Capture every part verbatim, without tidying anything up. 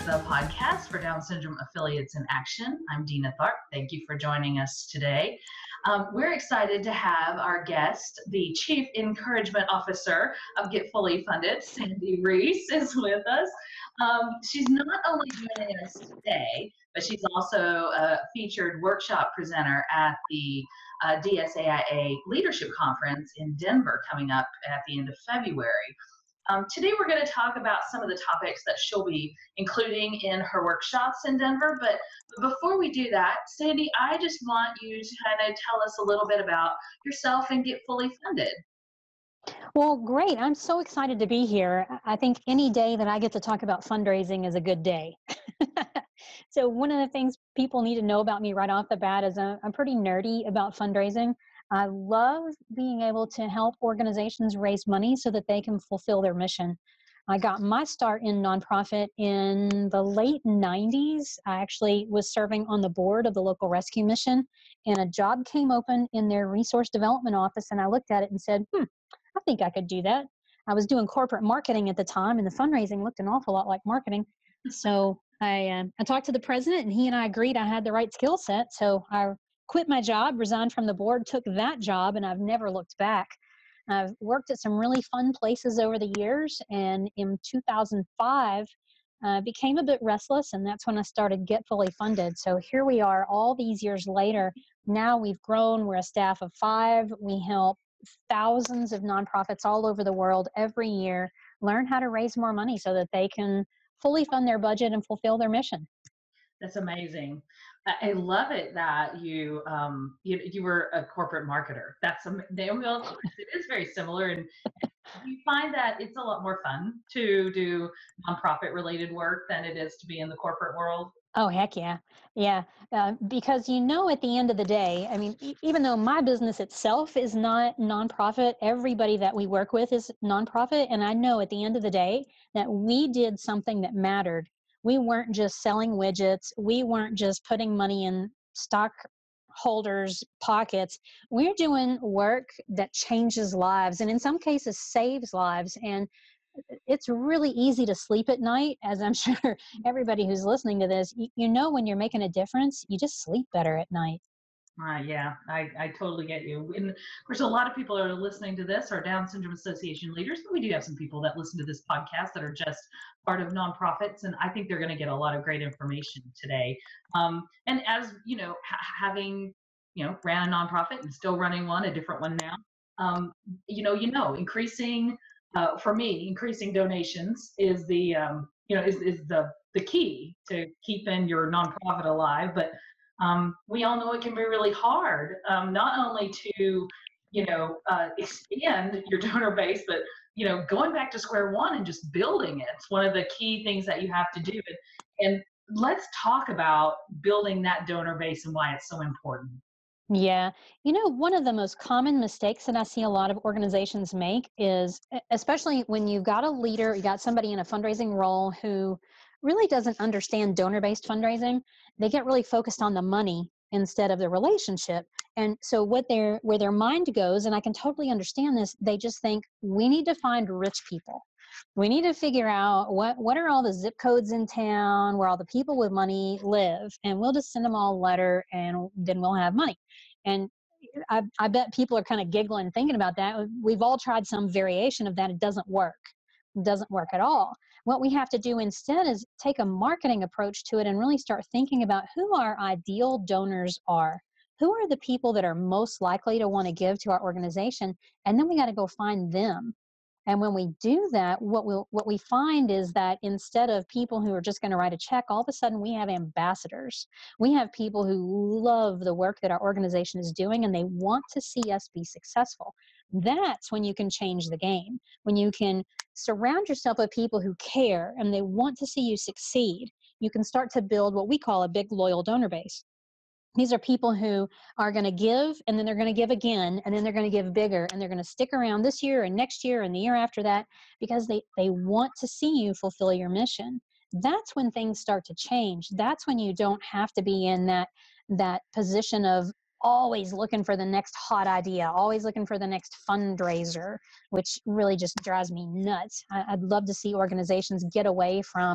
the podcast for Down Syndrome Affiliates in Action. I'm Dina Tharp. Thank you for joining us today. Um, we're excited to have our guest, the Chief Encouragement Officer of Get Fully Funded, Sandy Reese, is with us. Um, she's not only joining us today, but she's also a featured workshop presenter at the uh, D S A I A Leadership Conference in Denver coming up at the end of February. Um, today we're going to talk about some of the topics that she'll be including in her workshops in Denver. But before we do that, Sandy, I just want you to kind of tell us a little bit about yourself and Get Fully Funded. Well, great. I'm so excited to be here. I think any day that I get to talk about fundraising is a good day. So one of the things people need to know about me right off the bat is I'm, I'm pretty nerdy about fundraising. I love being able to help organizations raise money so that they can fulfill their mission. I got my start in nonprofit in the late nineties. I actually was serving on the board of the local rescue mission, and a job came open in their resource development office, and I looked at it and said, hmm, I think I could do that. I was doing corporate marketing at the time, and the fundraising looked an awful lot like marketing. So I, um, I talked to the president, and he and I agreed I had the right skill set. So I quit my job, resigned from the board, took that job, and I've never looked back. I've worked at some really fun places over the years, and in two thousand five, uh, became a bit restless, and that's when I started Get Fully Funded. So here we are all these years later. Now we've grown. We're a staff of five. We help thousands of nonprofits all over the world every year learn how to raise more money so that they can fully fund their budget and fulfill their mission. That's amazing. I love it that you um, you, you were a corporate marketer. That's am- well, it is very similar, and you find that it's a lot more fun to do nonprofit related work than it is to be in the corporate world. Oh, heck yeah. Yeah. Uh, because, you know, at the end of the day, I mean, e- even though my business itself is not nonprofit, everybody that we work with is nonprofit. And I know at the end of the day that we did something that mattered. We weren't just selling widgets. We weren't just putting money in stockholders' pockets. We're doing work that changes lives and in some cases saves lives. And it's really easy to sleep at night, as I'm sure everybody who's listening to this, you, you know, when you're making a difference, you just sleep better at night. Uh, yeah, I, I totally get you. And of course, a lot of people are listening to this are Down Syndrome Association leaders, but we do have some people that listen to this podcast that are just part of nonprofits, and I think they're going to get a lot of great information today. Um, and as you know, ha- having you know ran a nonprofit and still running one, a different one now, um, you know, you know, increasing uh, for me, increasing donations is the um, you know is is the the key to keeping your nonprofit alive, but um, we all know it can be really hard, um, not only to, you know, uh, expand your donor base, but, you know, going back to square one and just building it. It's one of the key things that you have to do. And, and let's talk about building that donor base and why it's so important. Yeah. You know, one of the most common mistakes that I see a lot of organizations make is, e- especially when you've got a leader, you got somebody in a fundraising role who really doesn't understand donor-based fundraising, they get really focused on the money instead of the relationship. And so what their where their mind goes, and I can totally understand this, they just think we need to find rich people. We need to figure out what what are all the zip codes in town where all the people with money live, and we'll just send them all a letter and then we'll have money. And I, I bet people are kind of giggling thinking about that. We've all tried some variation of that. It doesn't work. It doesn't work at all. What we have to do instead is take a marketing approach to it and really start thinking about who our ideal donors are. Who are the people that are most likely to want to give to our organization? And then we got to go find them. And when we do that, what we'll, what we find is that instead of people who are just going to write a check, all of a sudden we have ambassadors. We have people who love the work that our organization is doing and they want to see us be successful. That's when you can change the game. When you can surround yourself with people who care and they want to see you succeed, you can start to build what we call a big loyal donor base. These are people who are going to give, and then they're going to give again, and then they're going to give bigger, and they're going to stick around this year and next year and the year after that because they, they want to see you fulfill your mission. That's when things start to change. That's when you don't have to be in that, that position of always looking for the next hot idea, always looking for the next fundraiser, which really just drives me nuts. I, I'd love to see organizations get away from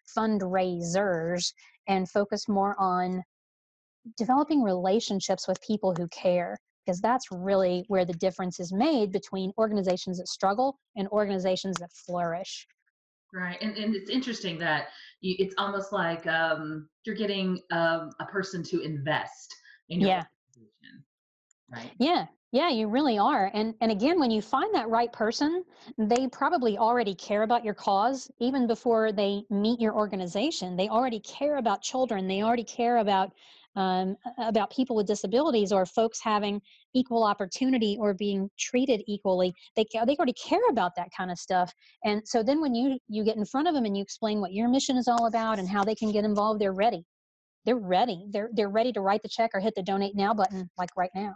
fundraisers and focus more on developing relationships with people who care, because that's really where the difference is made between organizations that struggle and organizations that flourish. Right. And, and it's interesting that you, it's almost like um, you're getting um, a person to invest in your Yeah. organization, right? Yeah, yeah, you really are. And and again, when you find that right person, they probably already care about your cause even before they meet your organization. They already care about children. They already care about um, a- about people with disabilities or folks having equal opportunity or being treated equally. They ca- they already care about that kind of stuff. And so then when you you get in front of them and you explain what your mission is all about and how they can get involved, they're ready. They're ready. They're they're ready to write the check or hit the donate now button like right now.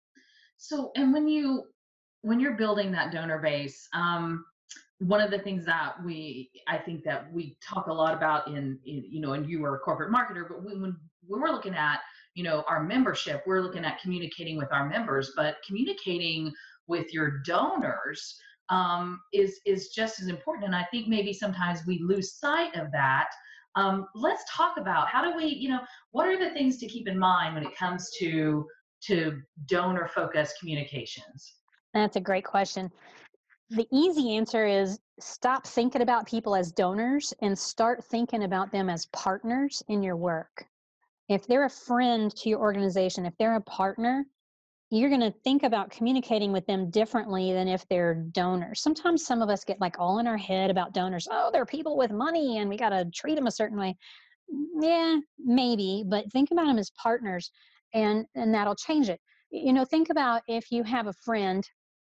So, and when you when you're building that donor base, um, one of the things that we I think that we talk a lot about in, in you know, and you are a corporate marketer, but when when when we're looking at you know our membership, we're looking at communicating with our members, but communicating with your donors um, is is just as important. And I think maybe sometimes we lose sight of that. Um, let's talk about how do we, you know, what are the things to keep in mind when it comes to to donor focused communications? That's a great question. The easy answer is stop thinking about people as donors and start thinking about them as partners in your work. If they're a friend to your organization, if they're a partner, you're going to think about communicating with them differently than if they're donors. Sometimes some of us get like all in our head about donors. Oh, they're people with money and we got to treat them a certain way. Yeah, maybe, but think about them as partners, and and that'll change it. You know, think about if you have a friend,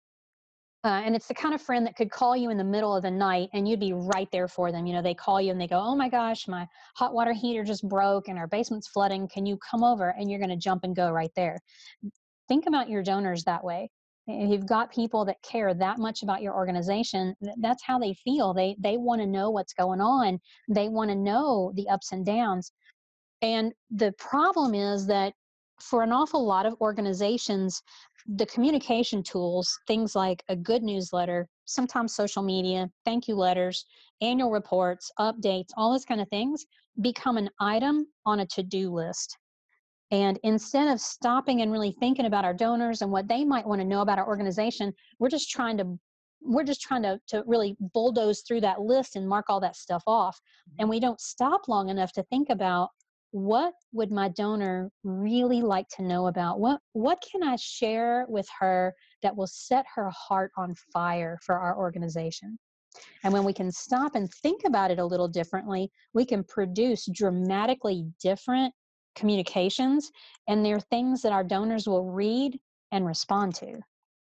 uh, and it's the kind of friend that could call you in the middle of the night and you'd be right there for them. You know, they call you and they go, "Oh my gosh, my hot water heater just broke and our basement's flooding. Can you come over?" And you're going to jump and go right there. Think about your donors that way. If you've got people that care that much about your organization, that's how they feel. They they want to know what's going on. They want to know the ups and downs. And the problem is that for an awful lot of organizations, the communication tools, things like a good newsletter, sometimes social media, thank you letters, annual reports, updates, all those kind of things become an item on a to do list. And instead of stopping and really thinking about our donors and what they might want to know about our organization, we're just trying to we're just trying to, to really bulldoze through that list and mark all that stuff off. And we don't stop long enough to think about what would my donor really like to know about? What what can I share with her that will set her heart on fire for our organization? And when we can stop and think about it a little differently, we can produce dramatically different communications. And they're things that our donors will read and respond to.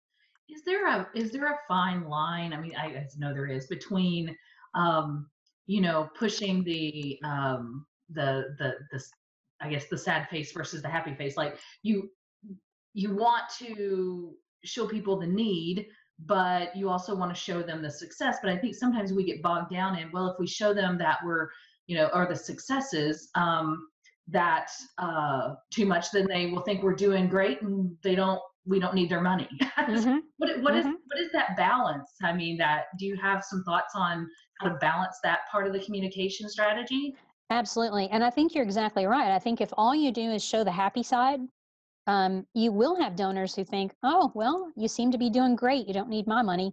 Is there a is there a fine line? I mean, I, I know there is between, um, you know, pushing the um, the the the s- I guess the sad face versus the happy face. Like you you want to show people the need, but you also want to show them the success. But I think sometimes we get bogged down in, well, if we show them that we're, you know, or the successes, um, that uh, too much, then they will think we're doing great, and they don't. We don't need their money. Hmm. what what is Hmm. what is that balance? I mean, that do you have some thoughts on how to balance that part of the communication strategy? Absolutely. And I think you're exactly right. I think if all you do is show the happy side, um, you will have donors who think, oh, well, you seem to be doing great. You don't need my money.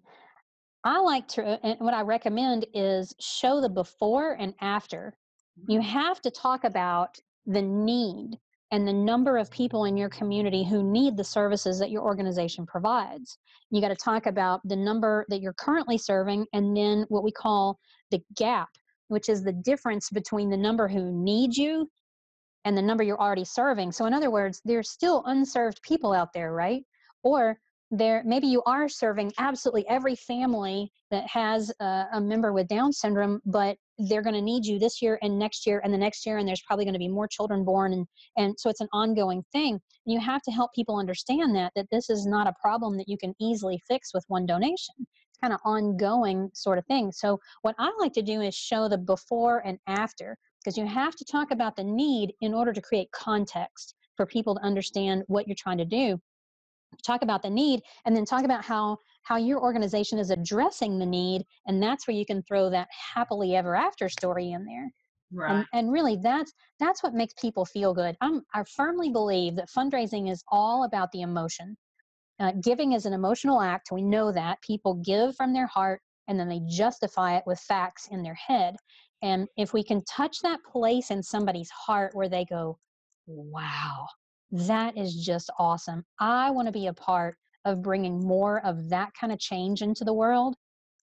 I like to, and what I recommend is show the before and after. You Mm, have to talk about the need and the number of people in your community who need the services that your organization provides. You got to talk about the number that you're currently serving and then what we call the gap, which is the difference between the number who need you and the number you're already serving. So in other words, there's still unserved people out there, right? Or there maybe you are serving absolutely every family that has a, a member with Down syndrome, but they're going to need you this year and next year and the next year, and there's probably going to be more children born, and and so it's an ongoing thing. And you have to help people understand that that this is not a problem that you can easily fix with one donation. It's kind of ongoing sort of thing. So what I like to do is show the before and after, because you have to talk about the need in order to create context for people to understand what you're trying to do. Talk about the need and then talk about how how your organization is addressing the need, and that's where you can throw that happily ever after story in there. Right. And and really that's that's what makes people feel good. I'm I firmly believe that fundraising is all about the emotion. Uh, giving is an emotional act. We know that people give from their heart and then they justify it with facts in their head. And if we can touch that place in somebody's heart where they go, wow, that is just awesome. I want to be a part of bringing more of that kind of change into the world.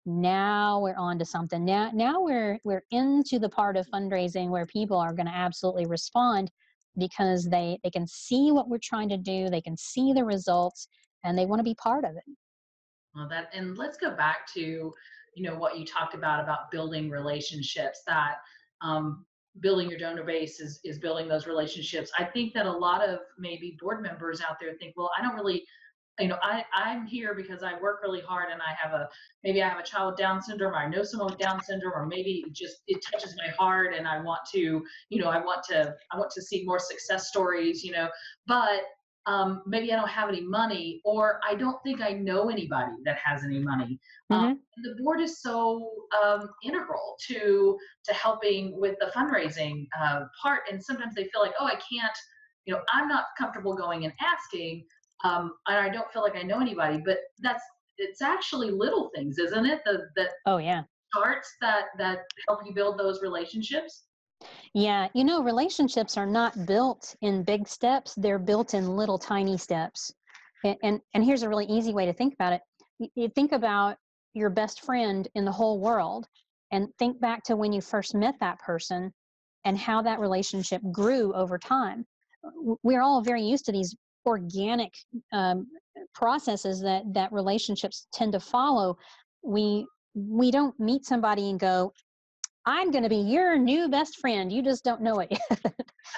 Now we're on to something. Now, now we're we're into the part of fundraising where people are going to absolutely respond because they they can see what we're trying to do, they can see the results, and they want to be part of it. Well, that, and let's go back to, you know, what you talked about about building relationships. That um, building your donor base is is building those relationships. I think that a lot of maybe board members out there think, well, I don't really, you know, I I'm here because I work really hard and I have a, maybe I have a child with Down syndrome, or I know someone with Down syndrome, or maybe it just it touches my heart and I want to, you know, I want to I want to see more success stories, you know, but um, maybe I don't have any money, or I don't think I know anybody that has any money. Um, Hmm. the board is so um, integral to to helping with the fundraising uh, part, and sometimes they feel like, oh, I can't, you know, I'm not comfortable going and asking, um, and I don't feel like I know anybody. But that's, it's actually little things, isn't it? The, that Oh yeah. starts that that help you build those relationships. Yeah, you know, relationships are not built in big steps, they're built in little tiny steps. And and, and here's a really easy way to think about it. You, you think about your best friend in the whole world and think back to when you first met that person and how that relationship grew over time. We're all very used to these organic um, processes that that relationships tend to follow. We we don't meet somebody and go, I'm going to be your new best friend. You just don't know it yet.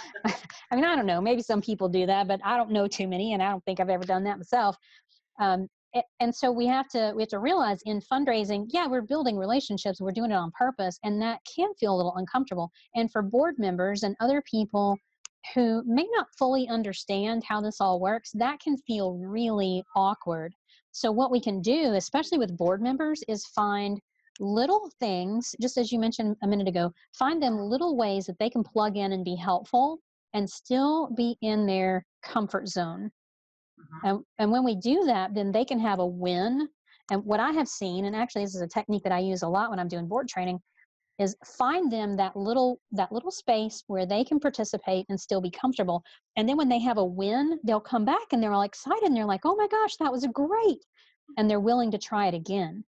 I mean, I don't know. Maybe some people do that, but I don't know too many, and I don't think I've ever done that myself. Um, and so we have to we have to realize in fundraising, yeah, we're building relationships. We're doing it on purpose, and that can feel a little uncomfortable. And for board members and other people who may not fully understand how this all works, that can feel really awkward. So what we can do, especially with board members, is find little things, just as you mentioned a minute ago, find them little ways that they can plug in and be helpful and still be in their comfort zone. Mhm. And, and when we do that, then they can have a win. And what I have seen, and actually this is a technique that I use a lot when I'm doing board training, is find them that little that little space where they can participate and still be comfortable. And then when they have a win, they'll come back and they're all excited and they're like, oh my gosh, that was great. And they're willing to try it again.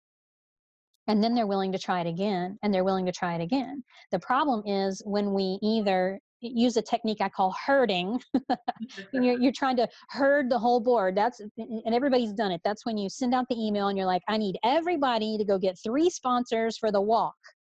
And then they're willing to try it again and they're willing to try it again. The problem is when we either use a technique I call herding. you're, you're trying to herd the whole board. That's, and everybody's done it. That's when you send out the email and you're like, I need everybody to go get three sponsors for the walk.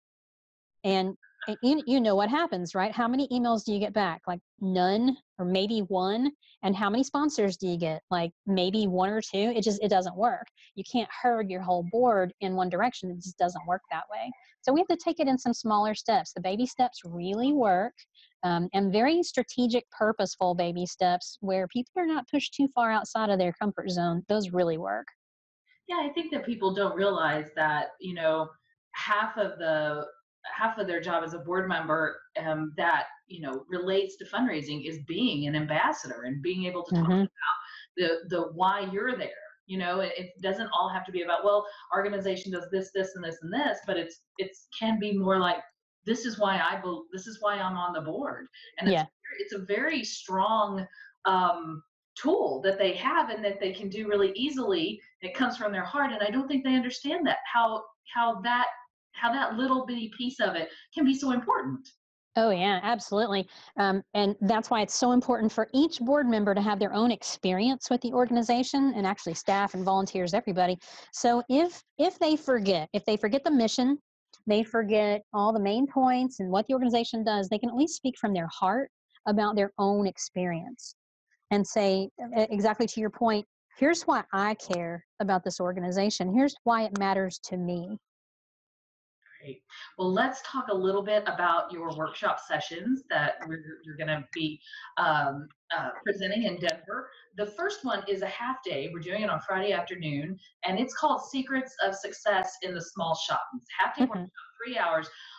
And you, you know what happens, right? How many emails do you get back? Like none or maybe one. And how many sponsors do you get? Like maybe one or two. It just, it doesn't work. You can't herd your whole board in one direction. It just doesn't work that way. So we have to take it in some smaller steps. The baby steps really work, um, and very strategic, purposeful baby steps where people are not pushed too far outside of their comfort zone. Those really work. Yeah, I think that people don't realize that, you know, half of the half of their job as a board member, um, that, you know, relates to fundraising, is being an ambassador and being able to talk Hmm. the the why you're there. You know, it, it doesn't all have to be about, well, organization does this, this, and this, and this, but it's it's can be more like, this is why I bel this is why I'm on the board, and it's Yeah. it's a very strong um, tool that they have and that they can do really easily. It comes from their heart, and I don't think they understand that, how how that how that little bitty piece of it can be so important. Oh, yeah, absolutely. Um, and that's why it's so important for each board member to have their own experience with the organization and actually staff and volunteers, everybody. So if if they forget, if they forget the mission, they forget all the main points and what the organization does, they can at least speak from their heart about their own experience and say, e- exactly to your point, here's why I care about this organization. Here's why it matters to me. Great. Well, let's talk a little bit about your workshop sessions that we're, you're going to be um, uh, presenting in Denver. The first one is a half day. We're doing it on Friday afternoon, and it's called Secrets of Success in the Small Shop. It's a half day workshop, three hours.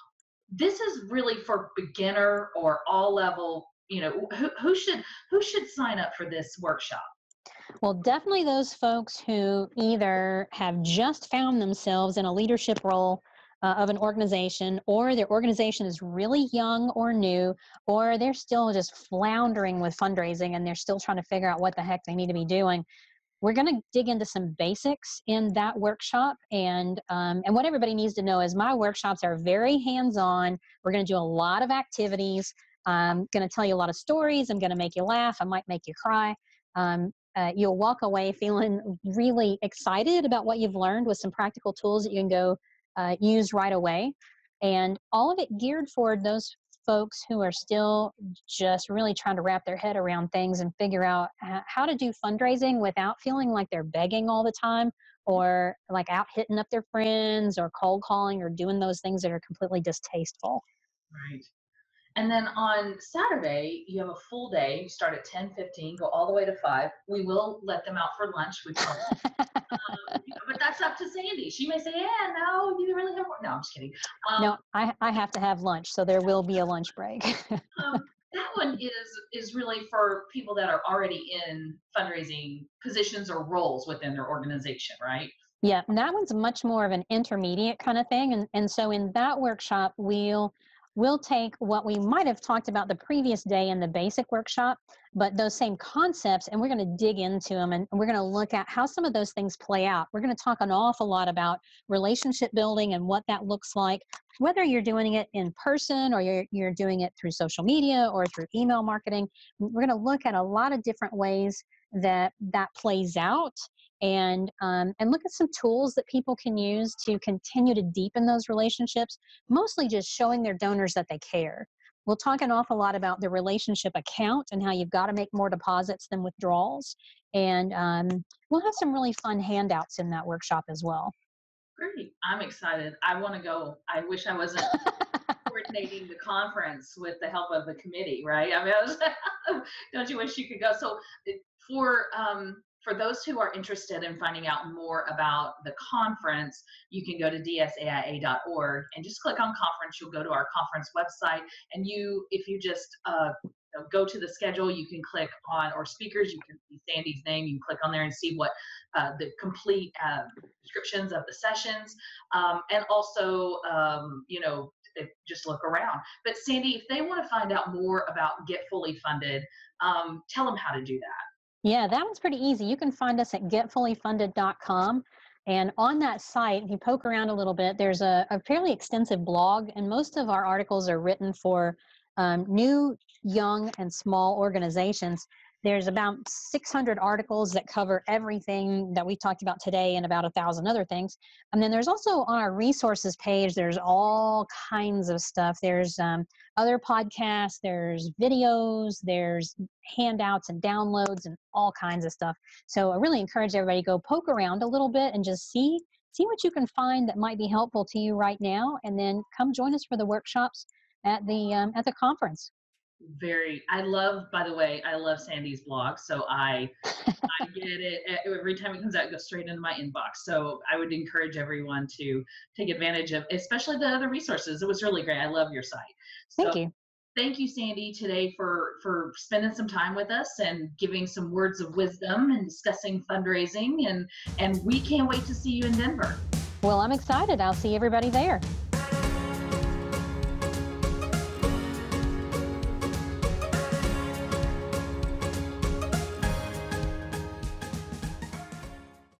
this is really for beginner or all level, you know, who, who should who should sign up for this workshop? Well, definitely those folks who either have just found themselves in a leadership role uh, of an organization, or their organization is really young or new, or they're still just floundering with fundraising and they're still trying to figure out what the heck they need to be doing. We're going to dig into some basics in that workshop, and um, and what everybody needs to know is my workshops are very hands-on. We're going to do a lot of activities. I'm going to tell you a lot of stories. I'm going to make you laugh. I might make you cry. Um, uh, you'll walk away feeling really excited about what you've learned with some practical tools that you can go uh, use right away, and all of it geared for those folks who are still just really trying to wrap their head around things and figure out h- how to do fundraising without feeling like they're begging all the time, or like out hitting up their friends or cold calling or doing those things that are completely distasteful. Right. And then on Saturday, you have a full day. You start at ten fifteen, go all the way to five. We will let them out for lunch. We promise. Um, but that's up to Sandy. She may say, "Yeah, no, you really have more." No, I'm just kidding. Um, No, I, I have to have lunch, so there will be a lunch break. um, that one is is really for people that are already in fundraising positions or roles within their organization, right? Yeah, and that one's much more of an intermediate kind of thing. And, and so in that workshop, we'll we'll take what we might have talked about the previous day in the basic workshop, but those same concepts, and we're going to dig into them, and we're going to look at how some of those things play out. We're going to talk an awful lot about relationship building and what that looks like, whether you're doing it in person or you're, you're doing it through social media or through email marketing. We're going to look at a lot of different ways that that plays out, and um, and look at some tools that people can use to continue to deepen those relationships, mostly just showing their donors that they care. We'll talk an awful lot about the relationship account and how you've got to make more deposits than withdrawals, and um, we'll have some really fun handouts in that workshop as well. Great. I'm excited. I want to go. I wish I wasn't coordinating the conference with the help of the committee, right? I mean, I was, don't you wish you could go? So for um, for those who are interested in finding out more about the conference, you can go to d s a i a dot org and just click on conference. You'll go to our conference website, and you, if you just uh, you know, go to the schedule, you can click on, or speakers, you can see Sandy's name. You can click on there and see what uh, the complete uh, descriptions of the sessions, um, and also, um, you know, just look around. But Sandy, if they want to find out more about Get Fully Funded, um, tell them how to do that. Yeah, that one's pretty easy. You can find us at get fully funded dot com. And on that site, if you poke around a little bit, there's a, a fairly extensive blog, and most of our articles are written for um, new, young, and small organizations. There's about six hundred articles that cover everything that we talked about today and about a thousand other things. And then there's also on our resources page, there's all kinds of stuff. There's um, other podcasts, there's videos, there's handouts and downloads and all kinds of stuff. So I really encourage everybody to go poke around a little bit and just see see what you can find that might be helpful to you right now, and then come join us for the workshops at the um, at the conference. Very, I love, by the way, I love Sandy's blog. So I I get it every time it comes out, it goes straight into my inbox. So I would encourage everyone to take advantage of, especially the other resources. It was really great. I love your site. So Thank you. thank you, Sandy, today for for spending some time with us and giving some words of wisdom and discussing fundraising. And and we can't wait to see you in Denver. Well, I'm excited. I'll see everybody there.